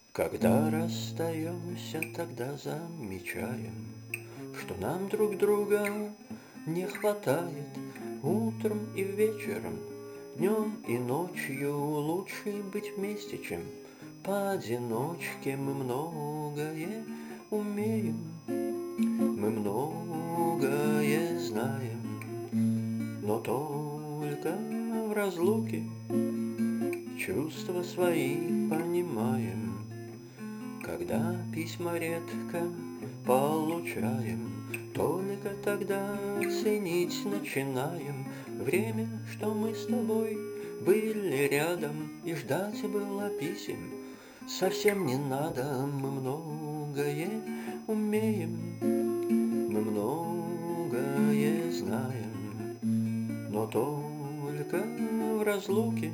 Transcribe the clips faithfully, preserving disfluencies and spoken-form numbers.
Когда расстаемся, тогда замечаем, что нам друг друга не хватает. Утром и вечером, днем и ночью лучше быть вместе, чем поодиночке. Мы многое умеем, мы многое знаем, но только в разлуке чувства свои понимаем. Когда письма редко получаем, только тогда ценить начинаем время, что мы с тобой были рядом, и ждать было писем совсем не надо. Мы многое умеем, мы многое знаем, но только в разлуке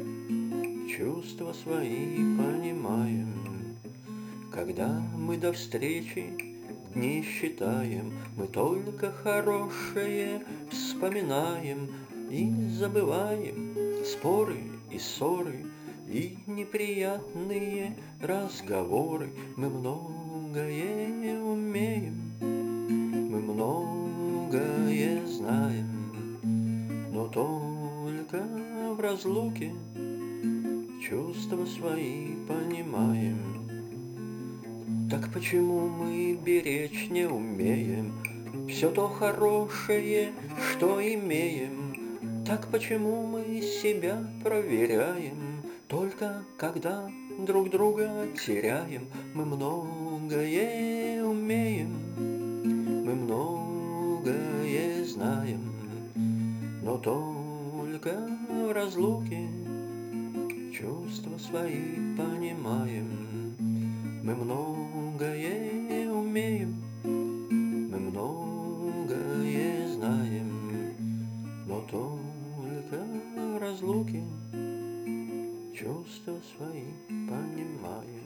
чувства свои понимаем. Когда мы до встречи дни считаем, мы только хорошее вспоминаем и забываем споры и ссоры и неприятные разговоры. Мы многое умеем, мы многое знаем, но только в разлуке чувства свои понимаем. Так почему мы беречь не умеем все то хорошее, что имеем? Так почему мы себя проверяем только когда друг друга теряем? Мы многое умеем, мы многое знаем, но только в разлуке чувства свои понимаем. Мы многое умеем, мы многое знаем, но только в разлуке чувства свои понимаем.